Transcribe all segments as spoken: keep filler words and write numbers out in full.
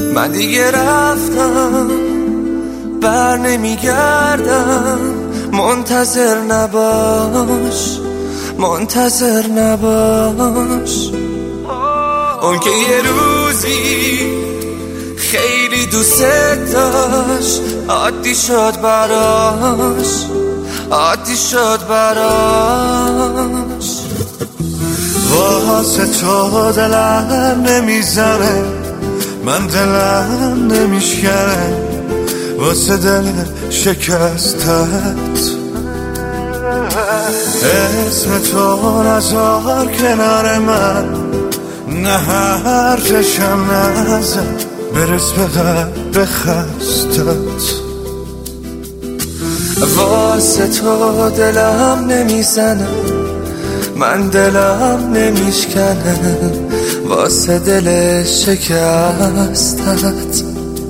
من دیگه رفتم بر نمیگردم، منتظر نباش منتظر نباش. اون که یه روزی خیلی دوست داشت، عادی شد براش عادی شد براش. واسه تو دلم نمیزنه، من دلم نمیشکنه واسه دل شکستت. اسم تو نذار کنار من، نه حرفشم نزن برس به قلب خستت. واسه تو دلم نمیزنه، من دلم نمیشکنه واسه دل شکستت.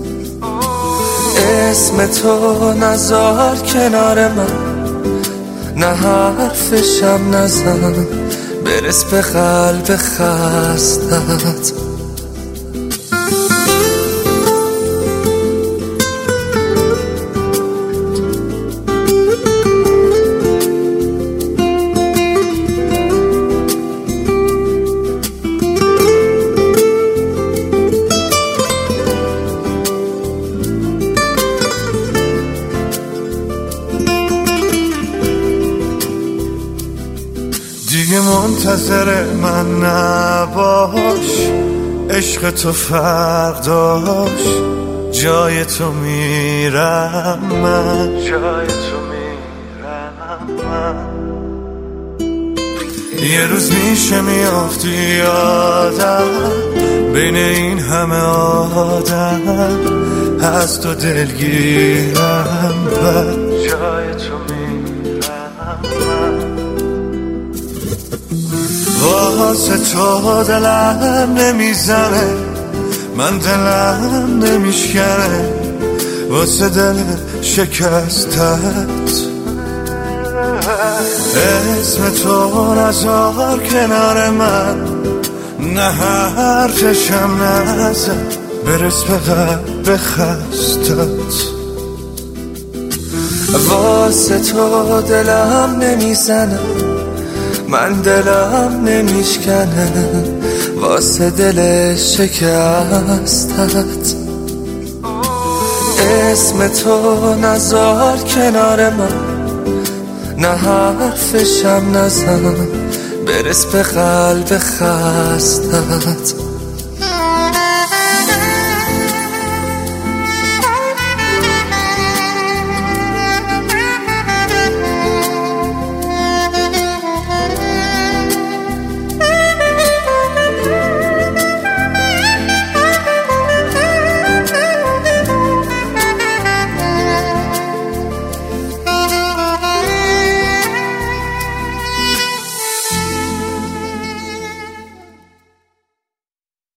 اسم تو نذار کنار من، نه حرفشم نزن برس به قلب خستت. دیگه منتظر من نباش، عشق تو فرق داشت، جای تو میرم من، جای تو میرم من. یه روز میشه میافتی یادم، بین این همه آدم از تو دلگیرم من، جای تو میرم من. واسه تو دلم نمیزنه، من دلم نمیشکنه واسه دل شکستت. اسم تو نذار کنار من، نه حرفشم نزن برس به قلب خستت. واسه تو دلم نمیزنه، من دلم نمیشکنه واسه دل شکستت. اسم تو نذار کنار من، نه حرفشم نزن برس به قلب خستت.